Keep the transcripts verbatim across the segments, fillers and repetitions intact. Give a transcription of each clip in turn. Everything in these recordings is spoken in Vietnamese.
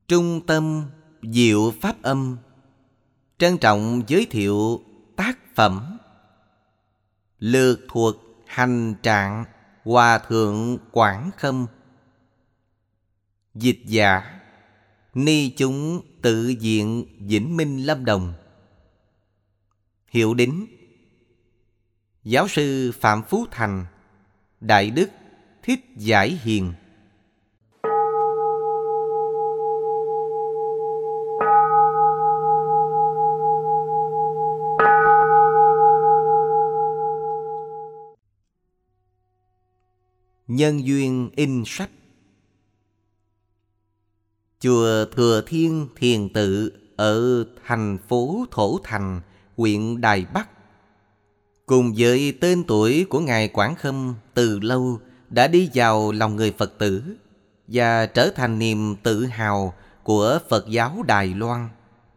Trung tâm Diệu Pháp Âm trân trọng giới thiệu tác phẩm Lược Thuật Hành Trạng Hòa Thượng Quảng Khâm. Dịch giả Ni chúng Tự viện Vĩnh Minh Lâm Đồng. Hiệu đính Giáo sư Phạm Phú Thành, Đại Đức Thích Giải Hiền. Nhân duyên in sách. Chùa Thừa Thiên Thiền Tự ở thành phố Thổ Thành, huyện Đài Bắc, cùng với tên tuổi của Ngài Quảng Khâm từ lâu đã đi vào lòng người Phật tử và trở thành niềm tự hào của Phật giáo Đài Loan.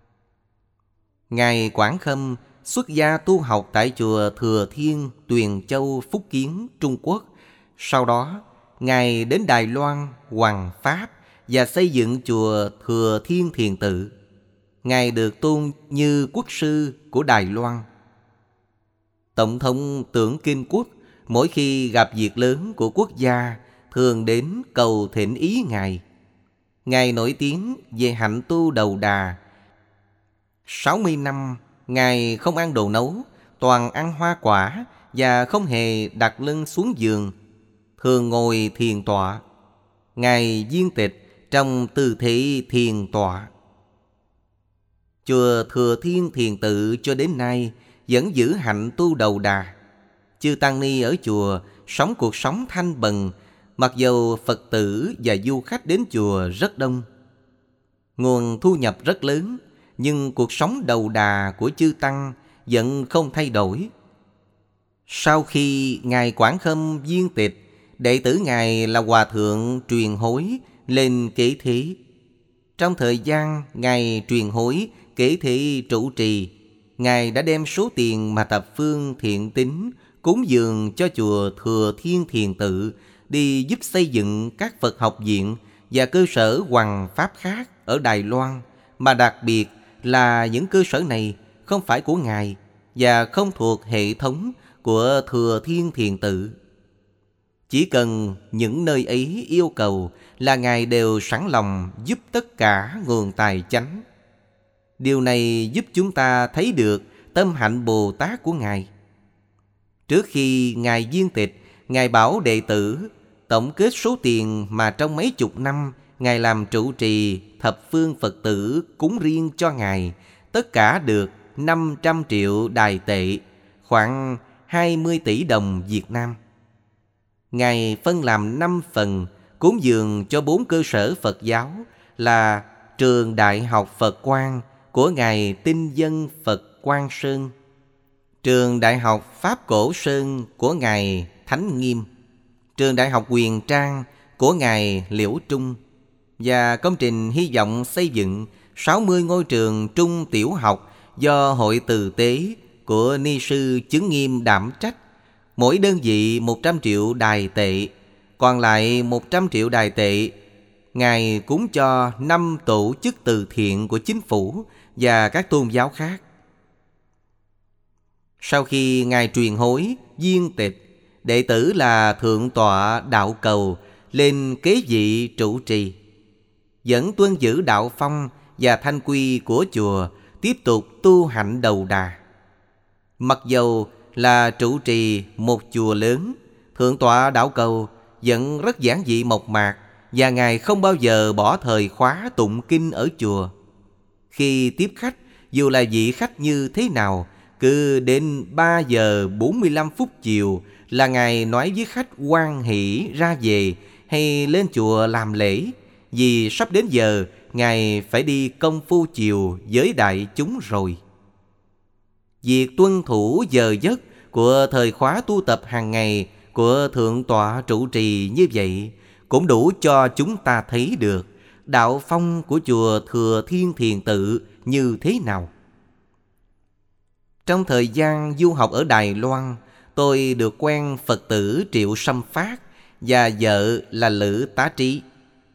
Ngài Quảng Khâm xuất gia tu học tại chùa Thừa Thiên, Tuyền Châu, Phúc Kiến, Trung Quốc. Sau đó, Ngài đến Đài Loan, hoằng Pháp và xây dựng chùa Thừa Thiên Thiền Tự. Ngài được tôn như quốc sư của Đài Loan. Tổng thống Tưởng Kinh Quốc mỗi khi gặp việc lớn của quốc gia thường đến cầu thỉnh ý Ngài. Ngài nổi tiếng về hạnh tu đầu đà. sáu mươi năm, Ngài không ăn đồ nấu, toàn ăn hoa quả và không hề đặt lưng xuống giường, thường ngồi thiền tọa. Ngài viên tịch trong tư thế thiền tọa. Chùa Thừa Thiên Thiền Tự cho đến nay vẫn giữ hạnh tu đầu đà. Chư tăng ni ở chùa sống cuộc sống thanh bần, mặc dầu Phật tử và du khách đến chùa rất đông. Nguồn thu nhập rất lớn, nhưng cuộc sống đầu đà của chư tăng vẫn không thay đổi. Sau khi Ngài Quảng Khâm viên tịch, đệ tử Ngài là Hòa Thượng Truyền Hối lên kế thế. Trong thời gian Ngài Truyền Hối kế thế trụ trì, Ngài đã đem số tiền mà thập phương thiện tín cúng dường cho chùa Thừa Thiên Thiền Tự đi giúp xây dựng các Phật học viện và cơ sở hoằng pháp khác ở Đài Loan, mà đặc biệt là những cơ sở này không phải của Ngài và không thuộc hệ thống của Thừa Thiên Thiền Tự. Chỉ cần những nơi ấy yêu cầu là Ngài đều sẵn lòng giúp tất cả nguồn tài chánh. Điều này giúp chúng ta thấy được tâm hạnh Bồ Tát của Ngài. Trước khi Ngài viên tịch, Ngài bảo đệ tử tổng kết số tiền mà trong mấy chục năm Ngài làm trụ trì thập phương Phật tử cúng riêng cho Ngài, tất cả được năm trăm triệu đài tệ, khoảng hai mươi tỷ đồng Việt Nam. Ngài phân làm năm phần cúng dường cho bốn cơ sở Phật giáo là Trường Đại học Phật Quang của Ngài Tinh Dân Phật Quang Sơn, Trường Đại học Pháp Cổ Sơn của Ngài Thánh Nghiêm, Trường Đại học Huyền Trang của Ngài Liễu Trung, và công trình hy vọng xây dựng sáu mươi ngôi trường trung tiểu học do Hội Từ Tế của Ni sư Chứng Nghiêm đảm trách, mỗi đơn vị một trăm triệu đài tệ, còn lại một trăm triệu đài tệ Ngài cúng cho năm tổ chức từ thiện của chính phủ và các tôn giáo khác. Sau khi Ngài Truyền Hối viên tịch, đệ tử là Thượng tọa Đạo Cầu lên kế vị trụ trì, vẫn tuân giữ đạo phong và thanh quy của chùa, tiếp tục tu hạnh đầu đà. Mặc dầu là trụ trì một chùa lớn, Thượng tọa Đạo Cầu vẫn rất giản dị mộc mạc, và Ngài không bao giờ bỏ thời khóa tụng kinh ở chùa. Khi tiếp khách, dù là vị khách như thế nào, cứ đến ba giờ bốn mươi lăm phút chiều là Ngài nói với khách hoan hỷ ra về hay lên chùa làm lễ, vì sắp đến giờ Ngài phải đi công phu chiều với đại chúng rồi. Việc tuân thủ giờ giấc của thời khóa tu tập hàng ngày của Thượng tọa trụ trì như vậy cũng đủ cho chúng ta thấy được đạo phong của chùa Thừa Thiên Thiền Tự như thế nào. Trong thời gian du học ở Đài Loan, tôi được quen Phật tử Triệu Sâm Phát và vợ là Lữ Tá Trí.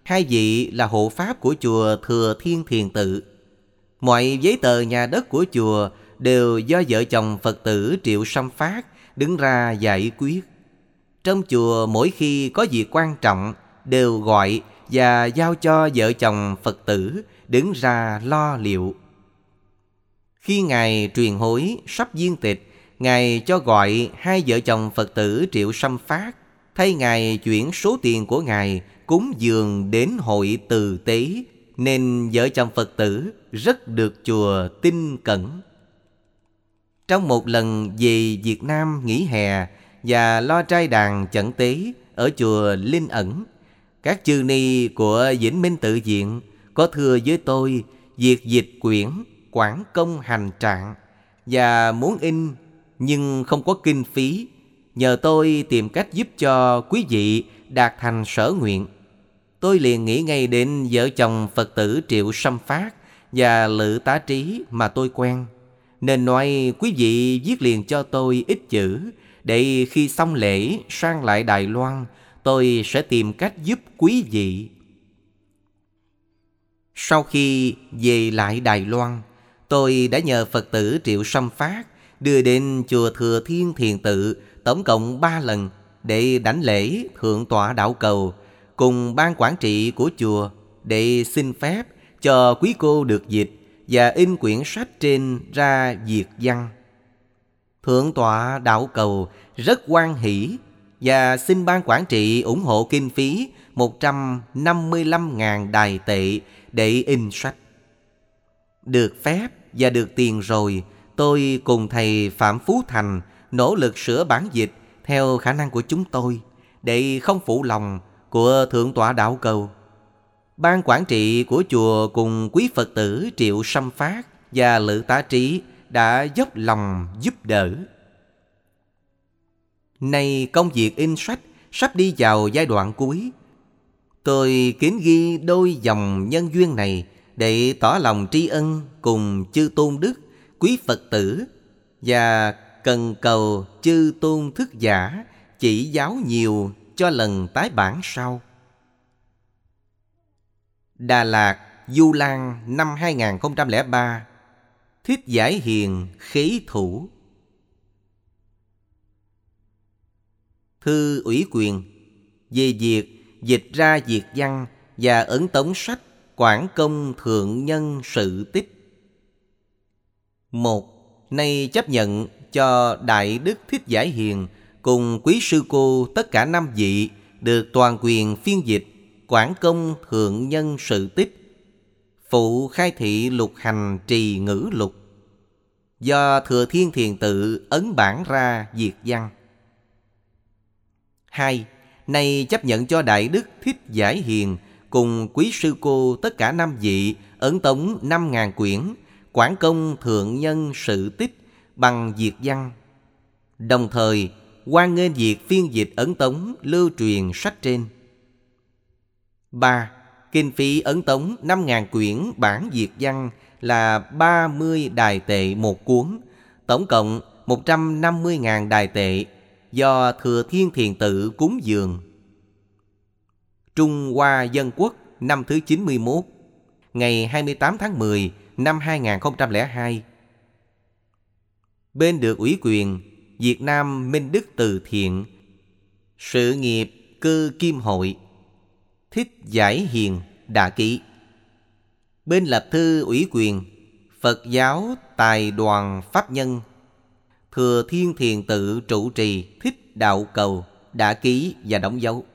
Hai vị là hộ pháp của chùa Thừa Thiên Thiền Tự. Mọi giấy tờ nhà đất của chùa đều do vợ chồng Phật tử Triệu Sâm Phát đứng ra giải quyết. Trong chùa mỗi khi có việc quan trọng đều gọi và giao cho vợ chồng Phật tử đứng ra lo liệu. Khi Ngài truyền hối sắp viên tịch, Ngài cho gọi hai vợ chồng Phật tử Triệu Sâm Phát thay Ngài chuyển số tiền của Ngài cúng dường đến hội từ tế, nên vợ chồng Phật tử rất được chùa tin cẩn. Trong một lần về Việt Nam nghỉ hè và lo trai đàn chẩn tế ở chùa Linh Ẩn, các chư ni của Vĩnh Minh Tự Viện có thưa với tôi việc dịch quyển Quảng Công Hành Trạng và muốn in nhưng không có kinh phí, nhờ tôi tìm cách giúp cho quý vị đạt thành sở nguyện. Tôi liền nghĩ ngay đến vợ chồng Phật tử Triệu Sâm Phát và Lự Tá Trí mà tôi quen, nên nói quý vị viết liền cho tôi ít chữ, để khi xong lễ sang lại Đài Loan, tôi sẽ tìm cách giúp quý vị. Sau khi về lại Đài Loan, tôi đã nhờ Phật tử Triệu Sâm Phát đưa đến chùa Thừa Thiên Thiền Tự tổng cộng ba lần để đảnh lễ Thượng tọa Đạo Cầu cùng ban quản trị của chùa, để xin phép cho quý cô được dịch và in quyển sách trên ra Việt văn. Thượng tọa Đạo Cầu rất hoan hỷ và xin ban quản trị ủng hộ kinh phí một trăm năm mươi lăm nghìn đài tệ để in sách. Được phép và được tiền rồi, tôi cùng thầy Phạm Phú Thành nỗ lực sửa bản dịch theo khả năng của chúng tôi, để không phụ lòng của Thượng tọa Đạo Cầu. Ban quản trị của chùa cùng quý Phật tử Triệu Sâm Phát và Lự Tá Trí đã dốc lòng giúp đỡ. Nay công việc in sách sắp đi vào giai đoạn cuối. Tôi kính ghi đôi dòng nhân duyên này để tỏ lòng tri ân cùng chư tôn đức, quý Phật tử, và cần cầu chư tôn thức giả chỉ giáo nhiều cho lần tái bản sau. Đà Lạt, Du Lan năm hai không không ba. Thích Giải Hiền Khế Thủ. Thư ủy quyền về việc dịch ra Việt văn và ấn tống sách Quảng Công Thượng Nhân Sự Tích. Một. Nay chấp nhận cho Đại Đức Thích Giải Hiền cùng quý sư cô tất cả năm vị được toàn quyền phiên dịch Quảng Công Thượng Nhân Sự Tích, phụ khai thị lục hành trì ngữ lục, do Thừa Thiên Thiền Tự ấn bản ra Việt văn. Hai. Nay chấp nhận cho Đại Đức Thích Giải Hiền cùng quý sư cô tất cả năm vị ấn tống năm ngàn quyển Quảng Công Thượng Nhân Sự Tích bằng Việt văn. Đồng thời hoan nghênh việc phiên dịch ấn tống lưu truyền sách trên. Ba. Kinh phí ấn tống năm ngàn quyển bản Việt văn là ba mươi đài tệ một cuốn, tổng cộng một trăm năm mươi nghìn đài tệ, do Thừa Thiên Thiền Tự cúng dường. Trung Hoa Dân Quốc năm thứ chín mươi mốt, ngày hai mươi tám tháng mười năm hai nghìn không trăm lẻ hai. Bên được ủy quyền Việt Nam Minh Đức Từ Thiện, sự nghiệp Cơ Kim Hội, Thích Giải Hiền đã ký. Bên lập thư ủy quyền Phật giáo Tài đoàn Pháp Nhân, Thừa Thiên Thiền Tự trụ trì Thích Đạo Cầu đã ký và đóng dấu.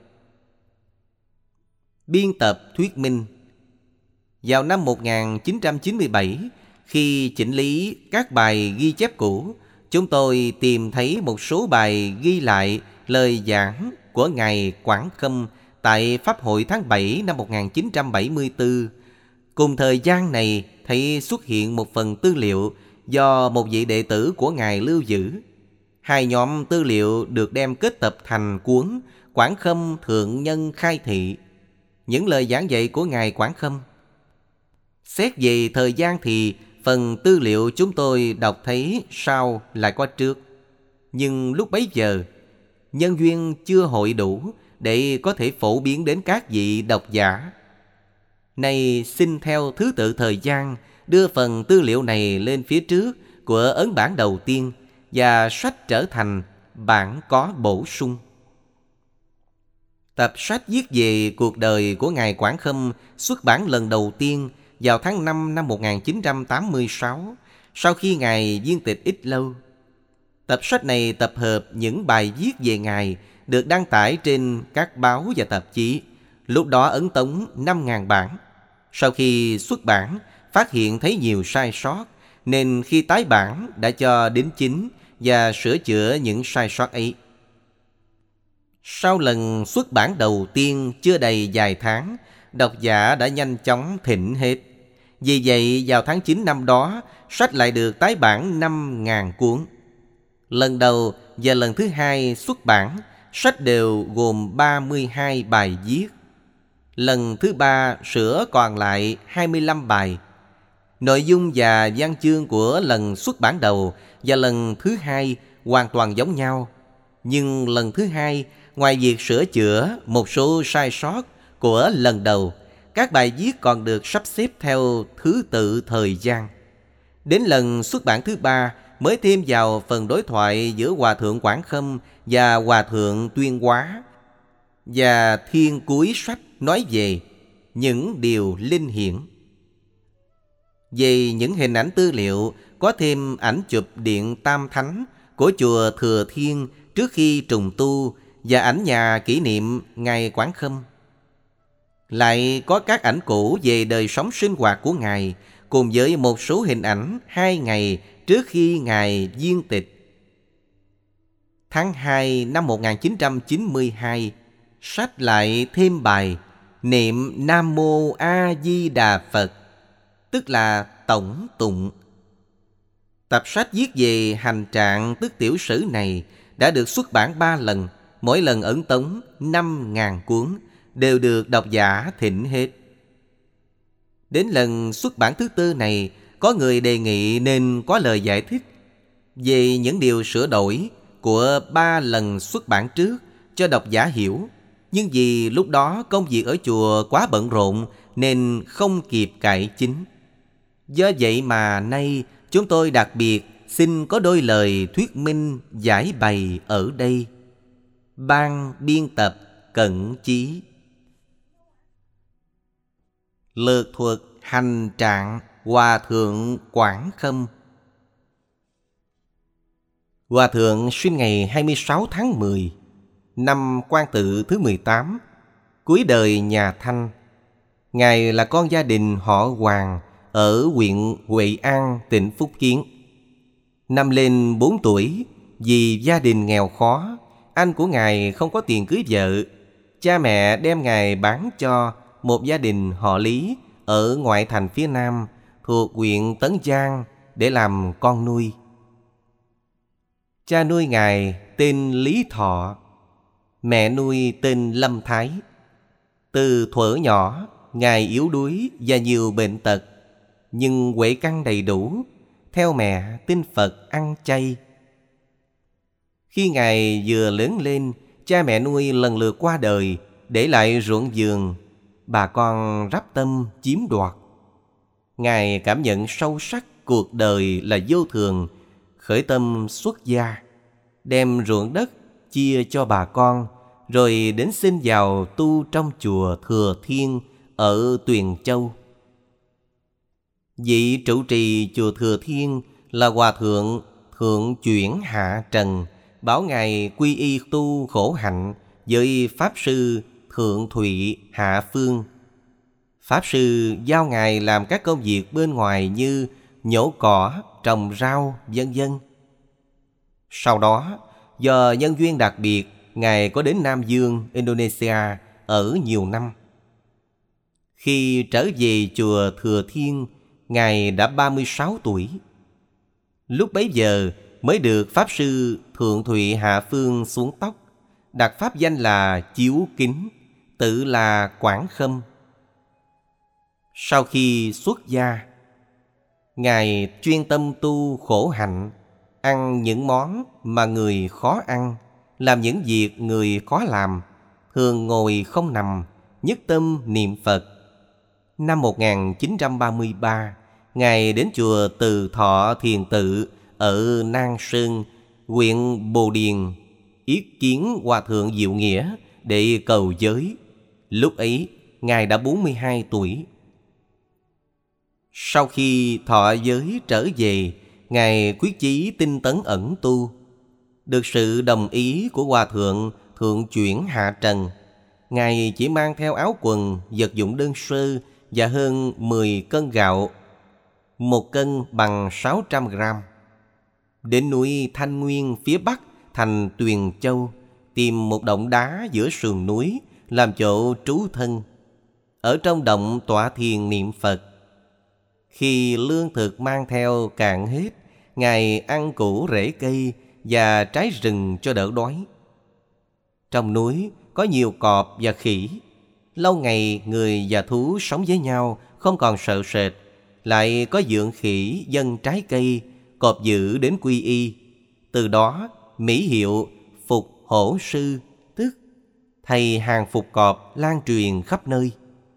Biên tập thuyết minh. Vào năm một nghìn chín trăm chín mươi bảy, khi chỉnh lý các bài ghi chép cũ, chúng tôi tìm thấy một số bài ghi lại lời giảng của Ngài Quảng Khâm tại Pháp hội tháng bảy năm một nghìn chín trăm bảy mươi tư. Cùng thời gian này thấy xuất hiện một phần tư liệu do một vị đệ tử của Ngài lưu giữ. Hai nhóm tư liệu được đem kết tập thành cuốn Quảng Khâm Thượng Nhân Khai Thị, những lời giảng dạy của Ngài Quảng Khâm. Xét về thời gian thì phần tư liệu chúng tôi đọc thấy sau lại qua trước. Nhưng lúc bấy giờ, nhân duyên chưa hội đủ để có thể phổ biến đến các vị độc giả. Nay xin theo thứ tự thời gian đưa phần tư liệu này lên phía trước của ấn bản đầu tiên và sách trở thành bản có bổ sung. Tập sách viết về cuộc đời của Ngài Quảng Khâm xuất bản lần đầu tiên vào tháng năm năm một nghìn chín trăm tám mươi sáu, sau khi Ngài viên tịch ít lâu. Tập sách này tập hợp những bài viết về Ngài được đăng tải trên các báo và tạp chí, lúc đó ấn tống năm nghìn bản. Sau khi xuất bản, phát hiện thấy nhiều sai sót, nên khi tái bản đã cho đính chính và sửa chữa những sai sót ấy. Sau lần xuất bản đầu tiên chưa đầy vài tháng, độc giả đã nhanh chóng thịnh hết. Vì vậy, vào tháng chín năm đó, sách lại được tái bản năm nghìn cuốn. Lần đầu và lần thứ hai xuất bản, sách đều gồm ba mươi hai bài viết. Lần thứ ba sửa còn lại hai mươi lăm bài. Nội dung và văn chương của lần xuất bản đầu và lần thứ hai hoàn toàn giống nhau. Nhưng lần thứ hai, ngoài việc sửa chữa một số sai sót của lần đầu, các bài viết còn được sắp xếp theo thứ tự thời gian. Đến lần xuất bản thứ ba mới thêm vào phần đối thoại giữa Hòa thượng Quảng Khâm và Hòa thượng Tuyên Hóa, và thiên cuối sách nói về những điều linh hiển. Về những hình ảnh tư liệu, có thêm ảnh chụp điện Tam Thánh của chùa Thừa Thiên trước khi trùng tu và ảnh nhà kỷ niệm Ngài Quảng Khâm. Lại có các ảnh cũ về đời sống sinh hoạt của Ngài, cùng với một số hình ảnh hai ngày trước khi Ngài viên tịch. Tháng hai năm một nghìn chín trăm chín mươi hai, sách lại thêm bài Niệm Nam Mô A Di Đà Phật, tức là tổng tụng. Tập sách viết về hành trạng tức tiểu sử này đã được xuất bản ba lần, mỗi lần ấn tống năm nghìn cuốn, đều được độc giả thịnh hết. Đến lần xuất bản thứ tư này, có người đề nghị nên có lời giải thích về những điều sửa đổi của ba lần xuất bản trước cho độc giả hiểu. Nhưng vì lúc đó công việc ở chùa quá bận rộn nên không kịp cải chính. Do vậy mà nay chúng tôi đặc biệt xin có đôi lời thuyết minh giải bày ở đây. Ban biên tập Cận Chí. Lược thuật hành trạng Hòa thượng Quảng Khâm. Hòa thượng sinh ngày hai mươi sáu tháng mười năm Quan Tự thứ mười tám, cuối đời nhà Thanh. Ngài là con gia đình họ Hoàng ở huyện Huệ An, tỉnh Phúc Kiến. Năm lên bốn tuổi, vì gia đình nghèo khó, anh của Ngài không có tiền cưới vợ. Cha mẹ đem Ngài bán cho một gia đình họ Lý ở ngoại thành phía Nam thuộc huyện Tấn Giang để làm con nuôi. Cha nuôi Ngài tên Lý Thọ, mẹ nuôi tên Lâm Thái. Từ thuở nhỏ, Ngài yếu đuối và nhiều bệnh tật, nhưng huệ căn đầy đủ, theo mẹ tin Phật ăn chay. Khi Ngài vừa lớn lên, cha mẹ nuôi lần lượt qua đời, để lại ruộng vườn, bà con rắp tâm chiếm đoạt. Ngài cảm nhận sâu sắc cuộc đời là vô thường, khởi tâm xuất gia, đem ruộng đất chia cho bà con, rồi đến xin vào tu trong chùa Thừa Thiên ở Tuyền Châu. Vị trụ trì chùa Thừa Thiên là Hòa thượng Thượng Chuyển Hạ Trần, bảo Ngài quy y tu khổ hạnh với Pháp Sư Thượng Thụy Hạ Phương. Pháp Sư giao Ngài làm các công việc bên ngoài như nhổ cỏ, trồng rau, vân vân. Sau đó, do nhân duyên đặc biệt, Ngài có đến Nam Dương, Indonesia ở nhiều năm. Khi trở về chùa Thừa Thiên, Ngài đã ba mươi sáu tuổi. Lúc bấy giờ mới được Pháp Sư Thượng Thụy Hạ Phương xuống tóc, đặt pháp danh là Chiếu Kính, tự là Quảng Khâm. Sau khi xuất gia, Ngài chuyên tâm tu khổ hạnh, ăn những món mà người khó ăn, làm những việc người khó làm, thường ngồi không nằm, nhất tâm niệm Phật. Năm một nghìn chín trăm ba mươi ba, Ngài đến chùa Từ Thọ Thiền Tự ở Nan Sơn, huyện Bồ Điền, yết kiến Hòa Thượng Diệu Nghĩa để cầu giới. Lúc ấy, Ngài đã bốn mươi hai tuổi. Sau khi thọ giới trở về, Ngài quyết chí tinh tấn ẩn tu. Được sự đồng ý của Hòa Thượng Thượng chuyển hạ trần, Ngài chỉ mang theo áo quần, vật dụng đơn sơ và hơn mười cân gạo, một cân bằng sáu trăm gram. Đến núi Thanh Nguyên phía bắc thành Tuyền Châu, tìm một động đá giữa sườn núi làm chỗ trú thân. Ở trong động tọa thiền niệm Phật. Khi lương thực mang theo cạn hết, Ngài ăn củ rễ cây và trái rừng cho đỡ đói. Trong núi có nhiều cọp và khỉ. Lâu ngày người và thú sống với nhau, không còn sợ sệt. Lại có dượng khỉ dâng trái cây, cọp dữ đến quy y. Từ đó mỹ hiệu Phục Hổ Sư, tức thầy hàng phục cọp, lan truyền khắp nơi.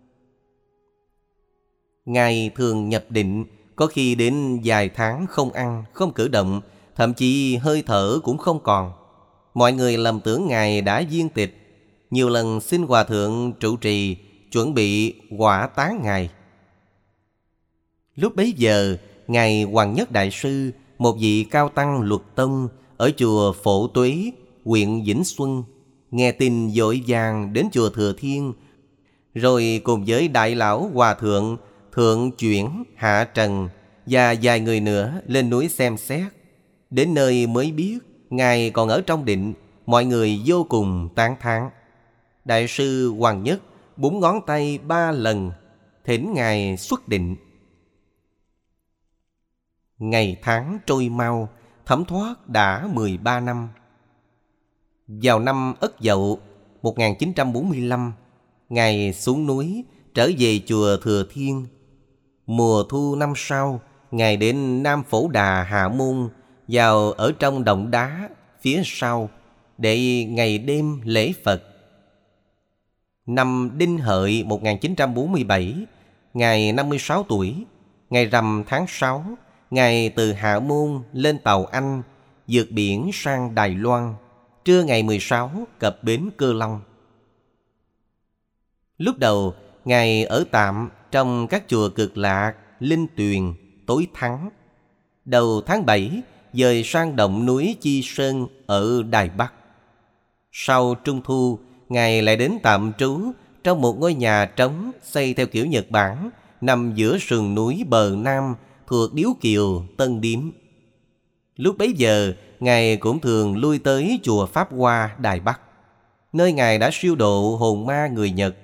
Ngài thường nhập định, có khi đến vài tháng không ăn, không cử động, thậm chí hơi thở cũng không còn. Mọi người lầm tưởng Ngài đã viên tịch. Nhiều lần xin Hòa Thượng trụ trì, chuẩn bị hỏa táng Ngài. Lúc bấy giờ, Ngài Hoàng Nhất Đại Sư, một vị cao tăng Luật Tông ở chùa Phổ Tuế, huyện Vĩnh Xuân, nghe tin vội vàng đến chùa Thừa Thiên, rồi cùng với đại lão Hòa Thượng Thượng chuyển hạ trần và vài người nữa lên núi xem xét. Đến nơi mới biết Ngài còn ở trong định. Mọi người vô cùng tán thán. Đại sư Hoàng Nhất búng ngón tay ba lần, thỉnh Ngài xuất định. Ngày tháng trôi mau, thấm thoát đã mười ba năm. Vào năm Ất Dậu một nghìn chín trăm bốn mươi lăm, Ngài xuống núi trở về chùa Thừa Thiên. Mùa thu năm sau, Ngài đến Nam Phổ Đà Hạ Môn, vào ở trong động đá phía sau để ngày đêm lễ Phật. Năm Đinh Hợi một nghìn chín trăm bốn mươi bảy, Ngài năm mươi sáu tuổi. Ngày rằm tháng sáu, Ngài từ Hạ Môn lên tàu Anh, vượt biển sang Đài Loan. Trưa ngày mười sáu cập bến Cơ Long. Lúc đầu, Ngài ở tạm trong các chùa Cực Lạc, Linh Tuyền, Tối Thắng. Đầu tháng bảy, dời sang động núi Chi Sơn ở Đài Bắc. Sau Trung Thu, Ngài lại đến tạm trú trong một ngôi nhà trống xây theo kiểu Nhật Bản, nằm giữa sườn núi bờ Nam thuộc Điếu Kiều, Tân Điếm. Lúc bấy giờ, Ngài cũng thường lui tới chùa Pháp Hoa, Đài Bắc, nơi Ngài đã siêu độ hồn ma người Nhật.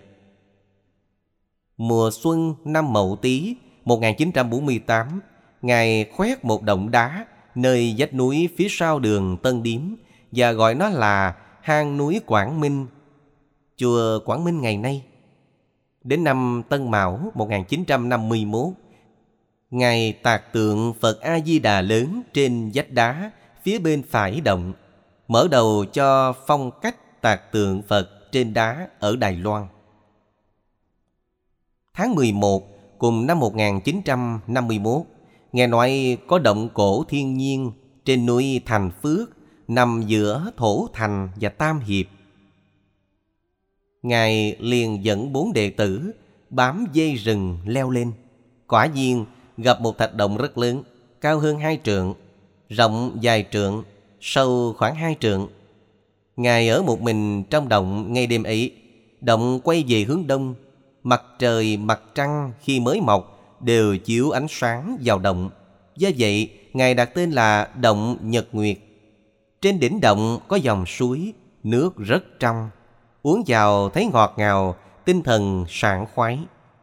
Mùa xuân năm Mậu Tý một nghìn chín trăm bốn mươi tám, Ngài khoét một động đá nơi vách núi phía sau đường Tân Điếm và gọi nó là hang núi Quảng Minh, chùa Quảng Minh ngày nay. Đến năm Tân Mão một nghìn chín trăm năm mươi mốt, Ngài tạc tượng Phật A-di-đà lớn trên vách đá phía bên phải động, mở đầu cho phong cách tạc tượng Phật trên đá ở Đài Loan. Tháng mười một cùng năm một nghìn chín trăm năm mươi mốt, nghe nói có động cổ thiên nhiên trên núi Thành Phước, nằm giữa Thổ Thành và Tam Hiệp. Ngài liền dẫn bốn đệ tử bám dây rừng leo lên. Quả nhiên gặp một thạch động rất lớn, cao hơn hai trượng, rộng vài trượng, sâu khoảng hai trượng. Ngài ở một mình trong động ngay đêm ấy. Động quay về hướng đông. Mặt trời, mặt trăng khi mới mọc đều chiếu ánh sáng vào động. Do vậy, Ngài đặt tên là Động Nhật Nguyệt. Trên đỉnh động có dòng suối, nước rất trong. Uống vào thấy ngọt ngào, tinh thần sảng khoái.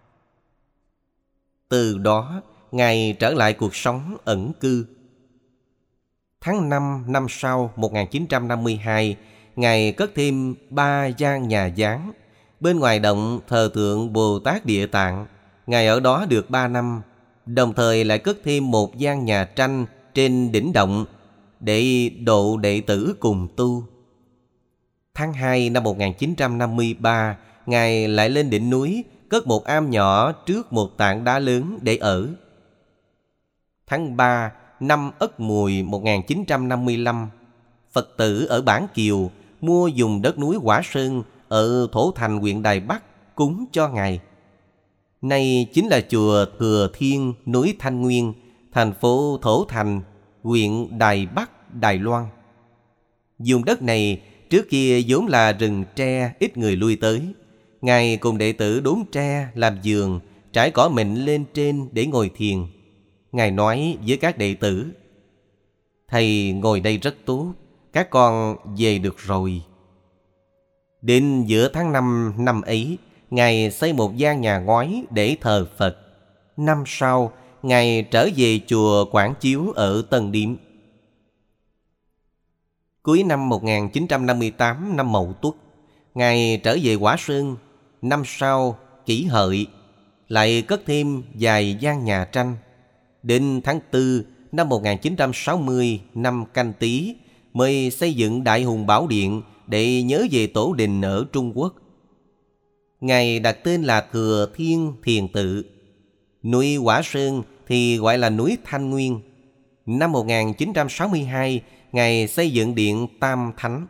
Từ đó, Ngài trở lại cuộc sống ẩn cư. Tháng năm năm sau một nghìn chín trăm năm mươi hai, Ngài cất thêm ba gian nhà giáng. Bên ngoài động thờ tượng Bồ Tát Địa Tạng. Ngài ở đó được ba năm. Đồng thời lại cất thêm một gian nhà tranh trên đỉnh động để độ đệ tử cùng tu. Tháng hai năm một nghìn chín trăm năm mươi ba, Ngài lại lên đỉnh núi cất một am nhỏ trước một tảng đá lớn để ở. Tháng ba năm Ất Mùi một nghìn chín trăm năm mươi lăm, Phật tử ở Bản Kiều mua vùng đất núi Quả Sơn ở Thổ Thành, huyện Đài Bắc cúng cho Ngài. Này chính là chùa Thừa Thiên, núi Thanh Nguyên, thành phố Thổ Thành, huyện Đài Bắc, Đài Loan. Vùng đất này trước kia vốn là rừng tre, ít người lui tới. Ngài cùng đệ tử đốn tre làm giường, trải cỏ mịn lên trên để ngồi thiền. Ngài nói với các đệ tử: thầy ngồi đây rất tốt, các con về được rồi. Đến giữa tháng năm năm ấy, Ngài xây một gian nhà ngói để thờ Phật. Năm sau, Ngài trở về chùa Quảng Chiếu ở Tân Điếm. Cuối năm một nghìn chín trăm năm mươi tám, năm Mậu Tuất, Ngài trở về Quả Sơn. Năm sau, Kỷ Hợi, lại cất thêm vài gian nhà tranh. Đến tháng tư năm một nghìn chín trăm sáu mươi, năm Canh Tý, mới xây dựng Đại Hùng Bảo Điện để nhớ về tổ đình ở Trung Quốc. Ngài đặt tên là Thừa Thiên Thiền Tự. Núi Quả Sơn thì gọi là núi Thanh Nguyên. Năm một nghìn chín trăm sáu mươi hai, Ngài xây dựng Điện Tam Thánh.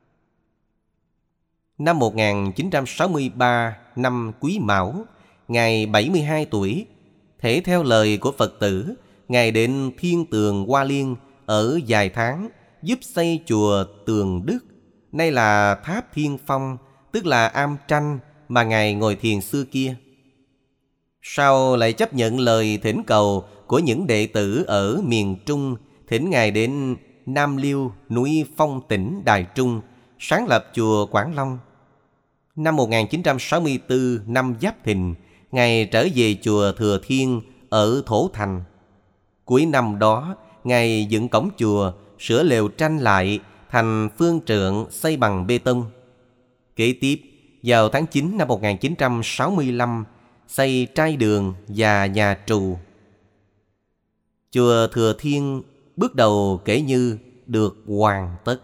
Năm một nghìn chín trăm sáu mươi ba, năm Quý Mão, Ngài bảy mươi hai tuổi. Thể theo lời của Phật tử, Ngài đến Thiên Tường Hoa Liên ở vài tháng, giúp xây chùa Tường Đức, nay là Tháp Thiên Phong, tức là am tranh mà Ngài ngồi thiền xưa kia. Sau lại chấp nhận lời thỉnh cầu của những đệ tử ở miền Trung, thỉnh Ngài đến Nam Liêu, núi Phong Tỉnh, Đài Trung, sáng lập chùa Quảng Long. Năm một nghìn chín trăm sáu mươi tư, năm Giáp Thìn, Ngài trở về chùa Thừa Thiên ở Thổ Thành. Cuối năm đó, Ngài dựng cổng chùa, sửa lều tranh lại thành phương trượng xây bằng bê tông. Kế tiếp, vào tháng chín năm một nghìn chín trăm sáu mươi lăm, xây trai đường và nhà trù. Chùa Thừa Thiên bước đầu kể như được hoàn tất.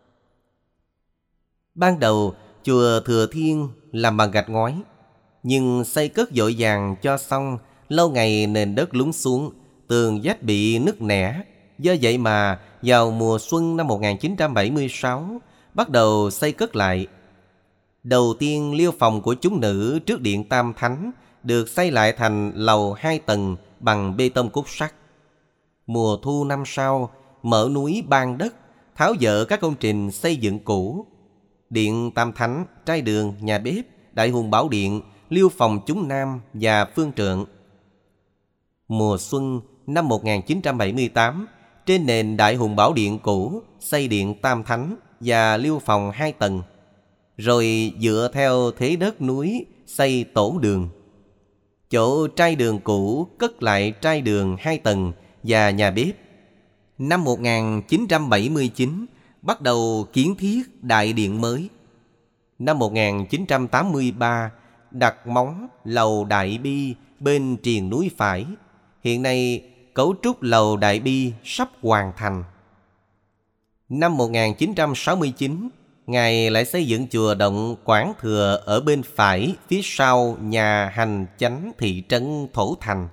Ban đầu, chùa Thừa Thiên làm bằng gạch ngói, nhưng xây cất vội vàng cho xong, lâu ngày nền đất lún xuống, tường vách bị nứt nẻ. Do vậy mà vào mùa xuân năm một nghìn chín trăm bảy mươi sáu, bắt đầu xây cất lại. Đầu tiên, liêu phòng của chúng nữ trước Điện Tam Thánh được xây lại thành lầu hai tầng bằng bê tông cốt sắt. Mùa thu năm sau, mở núi ban đất, tháo dỡ các công trình xây dựng cũ. Điện Tam Thánh, trai đường, nhà bếp, Đại Hùng Bảo Điện, liêu phòng chúng nam và phương trượng. Mùa xuân năm một nghìn chín trăm bảy mươi tám, trên nền Đại Hùng Bảo Điện cũ xây Điện Tam Thánh và liêu phòng hai tầng. Rồi dựa theo thế đất núi xây tổ đường. Chỗ trai đường cũ cất lại trai đường hai tầng và nhà bếp. Năm một nghìn chín trăm bảy mươi chín, bắt đầu kiến thiết đại điện mới. Năm một nghìn chín trăm tám mươi ba, đặt móng lầu Đại Bi bên triền núi phải. Hiện nay, cấu trúc lầu Đại Bi sắp hoàn thành. Năm một nghìn chín trăm sáu mươi chín, Ngài lại xây dựng chùa Động Quảng Thừa ở bên phải, phía sau nhà hành chánh thị trấn Thổ Thành.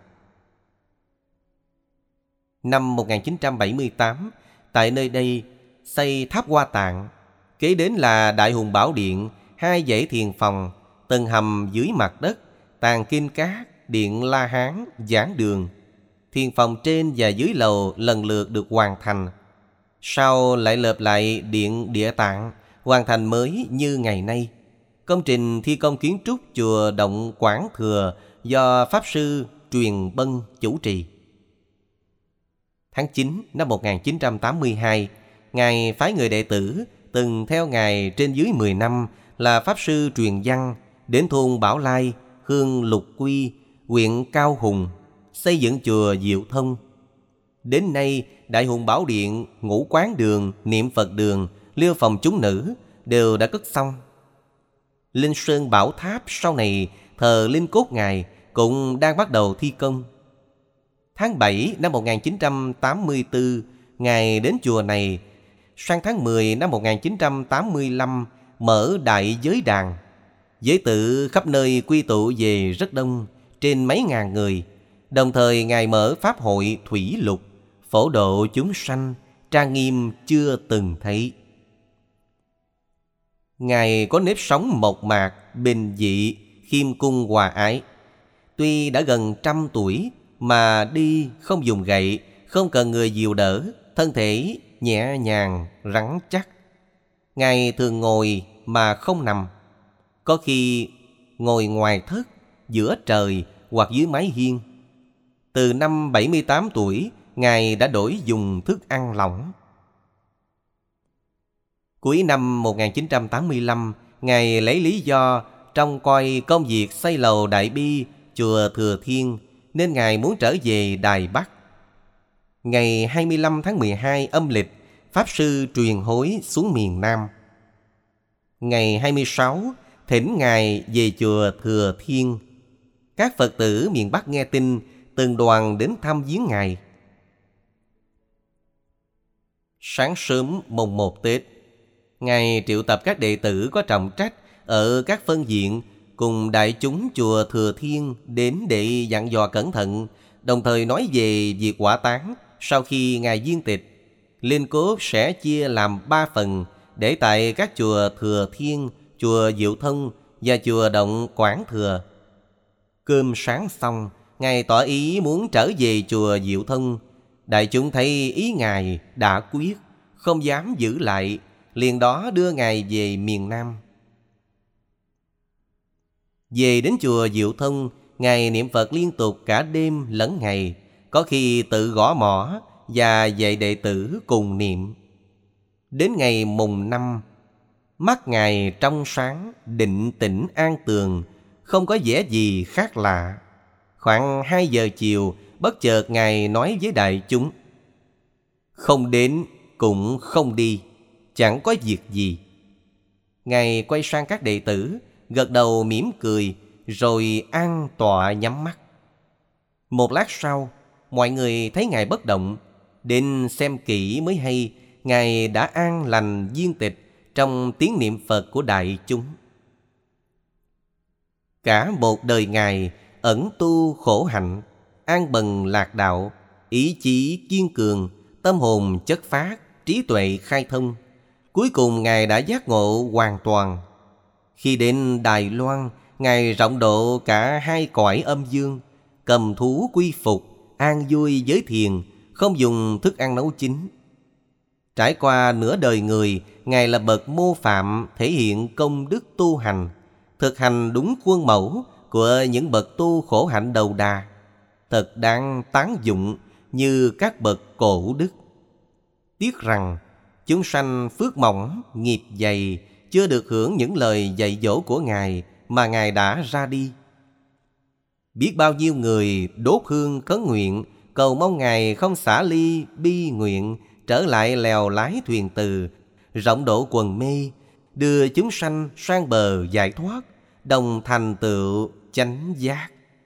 Năm một nghìn chín trăm bảy mươi tám, tại nơi đây xây tháp Hoa Tạng. Kế đến là Đại Hùng Bảo Điện, hai dãy thiền phòng, tầng hầm dưới mặt đất, tàng kinh cát, điện La Hán, giảng đường. Thiền phòng trên và dưới lầu lần lượt được hoàn thành. Sau lại lợp lại điện Địa Tạng, hoàn thành mới như ngày nay. Công trình thi công kiến trúc chùa Động Quảng Thừa do Pháp Sư Truyền Bân chủ trì. Tháng chín năm một nghìn chín trăm tám mươi hai, Ngài phái người đệ tử từng theo Ngài trên dưới mười năm là Pháp Sư Truyền Văn đến thôn Bảo Lai, Hương Lục Quy, huyện Cao Hùng, xây dựng chùa Diệu Thông. Đến nay, Đại Hùng Bảo Điện, Ngũ Quán Đường, Niệm Phật Đường, liêu phòng chúng nữ đều đã cất xong. Linh Sơn Bảo Tháp sau này thờ linh cốt Ngài cũng đang bắt đầu thi công. Tháng bảy năm một nghìn chín trăm tám mươi tư, Ngài đến chùa này. Sang tháng mười năm một nghìn chín trăm tám mươi lăm, mở Đại Giới Đàn. Giới tử khắp nơi quy tụ về rất đông, trên mấy ngàn người. Đồng thời Ngài mở pháp hội thủy lục, phổ độ chúng sanh, trang nghiêm chưa từng thấy. Ngài có nếp sống mộc mạc, bình dị, khiêm cung hòa ái. Tuy đã gần trăm tuổi mà đi không dùng gậy, không cần người dìu đỡ, thân thể nhẹ nhàng, rắn chắc. Ngài thường ngồi mà không nằm, có khi ngồi ngoài thất, giữa trời hoặc dưới mái hiên. Từ năm bảy mươi tám tuổi, Ngài đã đổi dùng thức ăn lỏng. Cuối năm một nghìn chín trăm tám mươi lăm, Ngài lấy lý do trông coi công việc xây lầu Đại Bi chùa Thừa Thiên, nên Ngài muốn trở về Đài Bắc. Ngày hai mươi lăm tháng mười hai âm lịch, Pháp Sư truyền hối xuống miền Nam. Ngày hai mươi sáu, thỉnh Ngài về chùa Thừa Thiên. Các Phật tử miền Bắc nghe tin, từng đoàn đến thăm viếng Ngài. Sáng sớm mùng một Tết, Ngài triệu tập các đệ tử có trọng trách ở các phân viện cùng đại chúng chùa Thừa Thiên đến để dặn dò cẩn thận, đồng thời nói về việc hỏa táng sau khi Ngài viên tịch. Linh cốt sẽ chia làm ba phần để tại các chùa Thừa Thiên, chùa Diệu Thông và chùa Động Quảng Thừa. Cơm sáng xong, Ngài tỏ ý muốn trở về chùa Diệu Thông. Đại chúng thấy ý Ngài đã quyết, không dám giữ lại, liền đó đưa Ngài về miền Nam. Về đến chùa Diệu Thông, Ngài niệm Phật liên tục cả đêm lẫn ngày, có khi tự gõ mõ và dạy đệ tử cùng niệm. Đến ngày mùng năm, mắt Ngài trong sáng, định tĩnh an tường, không có vẻ gì khác lạ. Khoảng hai giờ chiều, bất chợt Ngài nói với đại chúng: không đến cũng không đi, chẳng có việc gì. Ngài quay sang các đệ tử, gật đầu mỉm cười, rồi an tọa nhắm mắt. Một lát sau, mọi người thấy Ngài bất động, đến xem kỹ mới hay Ngài đã an lành viên tịch trong tiếng niệm Phật của đại chúng. Cả một đời Ngài ẩn tu khổ hạnh, an bần lạc đạo, ý chí kiên cường, tâm hồn chất phát, trí tuệ khai thông. Cuối cùng Ngài đã giác ngộ hoàn toàn. Khi đến Đài Loan, Ngài rộng độ cả hai cõi âm dương, cầm thú quy phục, an vui với thiền, không dùng thức ăn nấu chín. Trải qua nửa đời người, Ngài là bậc mô phạm thể hiện công đức tu hành, thực hành đúng khuôn mẫu của những bậc tu khổ hạnh đầu đà, thật đáng tán dụng như các bậc cổ đức. Tiếc rằng chúng sanh phước mỏng, nghiệp dày, chưa được hưởng những lời dạy dỗ của Ngài mà Ngài đã ra đi. Biết bao nhiêu người đốt hương khấn nguyện, cầu mong Ngài không xả ly bi nguyện, trở lại lèo lái thuyền từ, rộng độ quần mê, đưa chúng sanh sang bờ giải thoát, đồng thành tựu chánh giác.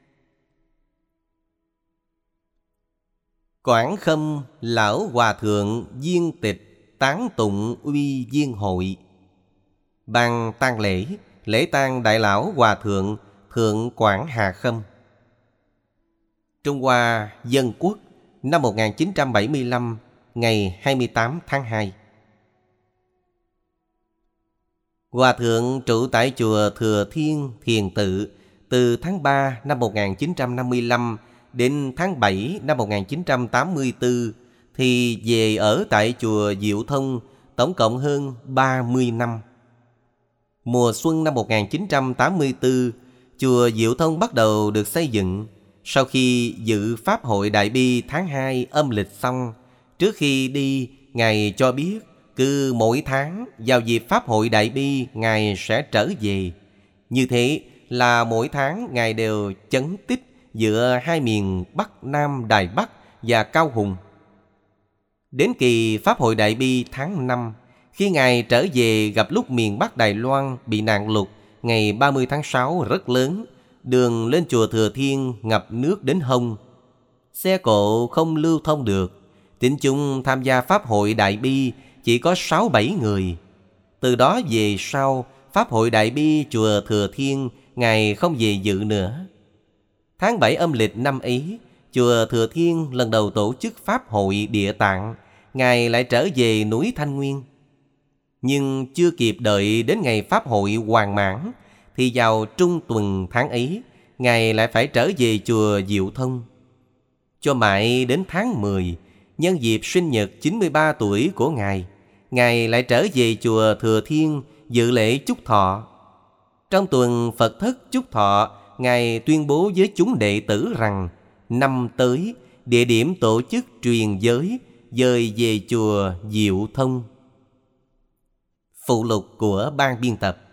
Quảng Khâm Lão Hòa Thượng viên tịch tán tụng uy viên hội. Ban tang lễ, lễ tang Đại Lão Hòa Thượng Thượng Quảng Hà Khâm. Trung Hoa Dân Quốc năm một nghìn chín trăm bảy mươi lăm, ngày hai mươi tám tháng hai. Hòa Thượng trụ tại chùa Thừa Thiên Thiền Tự từ tháng ba năm một nghìn chín trăm năm mươi lăm đến tháng bảy năm một nghìn chín trăm tám mươi tư, thì về ở tại chùa Diệu Thông tổng cộng hơn ba mươi năm. Mùa xuân năm một nghìn chín trăm tám mươi tư, chùa Diệu Thông bắt đầu được xây dựng. Sau khi dự Pháp hội Đại Bi tháng hai âm lịch xong, trước khi đi, Ngài cho biết cứ mỗi tháng vào dịp Pháp hội Đại Bi Ngài sẽ trở về. Như thế là mỗi tháng Ngài đều chấn tích giữa hai miền Bắc Nam Đài Bắc và Cao Hùng. Đến kỳ Pháp hội Đại Bi tháng năm, khi Ngài trở về gặp lúc miền Bắc Đài Loan bị nạn lụt ngày ba mươi tháng sáu rất lớn, đường lên chùa Thừa Thiên ngập nước đến hông. Xe cộ không lưu thông được, tín chúng tham gia Pháp hội Đại Bi chỉ có sáu bảy người. Từ đó về sau, Pháp hội Đại Bi chùa Thừa Thiên Ngài không về dự nữa. Tháng bảy âm lịch năm ấy, chùa Thừa Thiên lần đầu tổ chức Pháp hội Địa Tạng, Ngài lại trở về núi Thanh Nguyên. Nhưng chưa kịp đợi đến ngày Pháp hội hoàn mãn, thì vào trung tuần tháng ấy, Ngài lại phải trở về chùa Diệu Thông. Cho mãi đến tháng mười, nhân dịp sinh nhật chín mươi ba tuổi của Ngài, Ngài lại trở về chùa Thừa Thiên dự lễ chúc thọ. Trong tuần Phật thất chúc thọ, Ngài tuyên bố với chúng đệ tử rằng năm tới, địa điểm tổ chức truyền giới dời về chùa Diệu Thông. Phụ lục của ban biên tập.